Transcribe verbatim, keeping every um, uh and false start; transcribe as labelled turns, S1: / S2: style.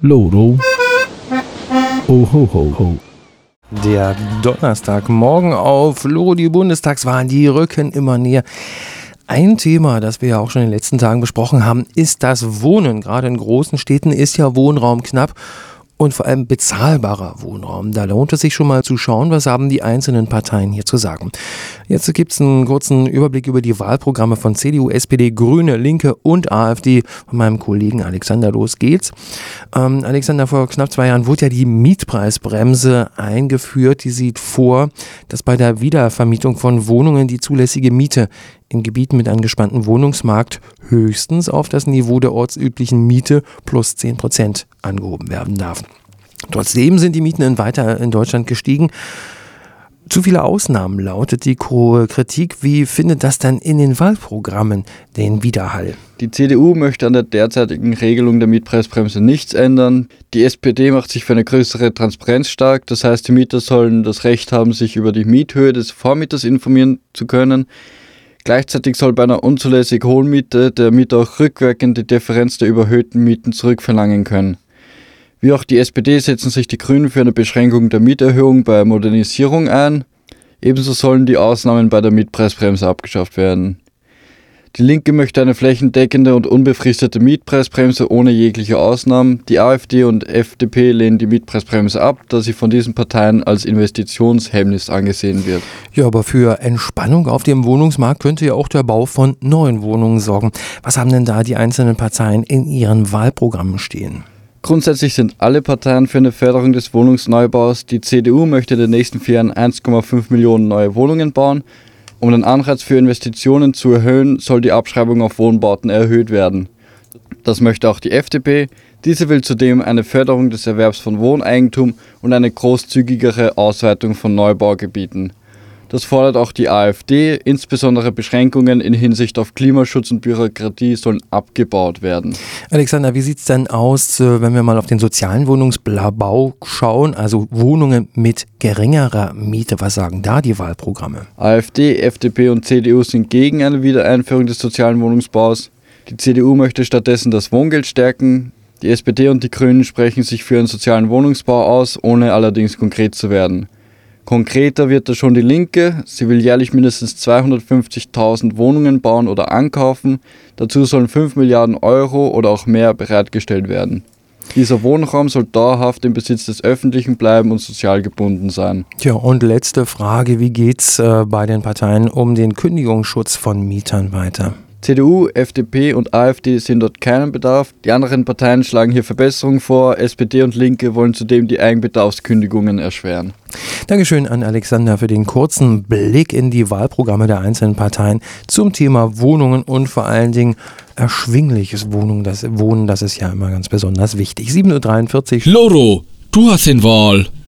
S1: Loro. Oh ho ho ho.
S2: Der Donnerstagmorgen auf Loro, die Bundestagswahlen, die rücken immer näher. Ein Thema, das wir ja auch schon in den letzten Tagen besprochen haben, ist das Wohnen. Gerade in großen Städten ist ja Wohnraum knapp und vor allem bezahlbarer Wohnraum. Da lohnt es sich schon mal zu schauen, was haben die einzelnen Parteien hier zu sagen. Jetzt gibt es einen kurzen Überblick über die Wahlprogramme von C D U, S P D, Grüne, Linke und AfD von meinem Kollegen Alexander. Los geht's. Ähm, Alexander, vor knapp zwei Jahren wurde ja die Mietpreisbremse eingeführt. Die sieht vor, dass bei der Wiedervermietung von Wohnungen die zulässige Miete in Gebieten mit angespanntem Wohnungsmarkt höchstens auf das Niveau der ortsüblichen Miete plus zehn Prozent angehoben werden darf. Trotzdem sind die Mieten in weiter in Deutschland gestiegen. Zu viele Ausnahmen lautet die Kritik. Wie findet das dann in den Wahlprogrammen den Widerhall?
S3: Die C D U möchte an der derzeitigen Regelung der Mietpreisbremse nichts ändern. Die S P D macht sich für eine größere Transparenz stark. Das heißt, die Mieter sollen das Recht haben, sich über die Miethöhe des Vormieters informieren zu können. Gleichzeitig soll bei einer unzulässig hohen Miete der Mieter auch rückwirkend die Differenz der überhöhten Mieten zurückverlangen können. Wie auch die S P D setzen sich die Grünen für eine Beschränkung der Mieterhöhung bei Modernisierung ein. Ebenso sollen die Ausnahmen bei der Mietpreisbremse abgeschafft werden. Die Linke möchte eine flächendeckende und unbefristete Mietpreisbremse ohne jegliche Ausnahmen. Die AfD und F D P lehnen die Mietpreisbremse ab, da sie von diesen Parteien als Investitionshemmnis angesehen wird.
S2: Ja, aber für Entspannung auf dem Wohnungsmarkt könnte ja auch der Bau von neuen Wohnungen sorgen. Was haben denn da die einzelnen Parteien in ihren Wahlprogrammen stehen?
S3: Grundsätzlich sind alle Parteien für eine Förderung des Wohnungsneubaus. Die C D U möchte in den nächsten vier Jahren eins Komma fünf Millionen neue Wohnungen bauen. Um den Anreiz für Investitionen zu erhöhen, soll die Abschreibung auf Wohnbauten erhöht werden. Das möchte auch die F D P. Diese will zudem eine Förderung des Erwerbs von Wohneigentum und eine großzügigere Ausweitung von Neubaugebieten. Das fordert auch die AfD. Insbesondere Beschränkungen in Hinsicht auf Klimaschutz und Bürokratie sollen abgebaut werden.
S2: Alexander, wie sieht es denn aus, wenn wir mal auf den sozialen Wohnungsbau schauen, also Wohnungen mit geringerer Miete? Was sagen da die Wahlprogramme?
S3: AfD, F D P und C D U sind gegen eine Wiedereinführung des sozialen Wohnungsbaus. Die C D U möchte stattdessen das Wohngeld stärken. Die S P D und die Grünen sprechen sich für einen sozialen Wohnungsbau aus, ohne allerdings konkret zu werden. Konkreter wird da schon die Linke. Sie will jährlich mindestens zweihundertfünfzigtausend Wohnungen bauen oder ankaufen. Dazu sollen fünf Milliarden Euro oder auch mehr bereitgestellt werden. Dieser Wohnraum soll dauerhaft im Besitz des Öffentlichen bleiben und sozial gebunden sein.
S2: Tja, und letzte Frage, wie geht's äh, bei den Parteien um den Kündigungsschutz von Mietern weiter?
S3: C D U, F D P und AfD sehen dort keinen Bedarf. Die anderen Parteien schlagen hier Verbesserungen vor. S P D und Linke wollen zudem die Eigenbedarfskündigungen erschweren.
S2: Dankeschön an Alexander für den kurzen Blick in die Wahlprogramme der einzelnen Parteien zum Thema Wohnungen und vor allen Dingen erschwingliches Wohnung, das Wohnen, das ist ja immer ganz besonders wichtig. sieben Uhr dreiundvierzig.
S1: Loro, du hast den Wahl.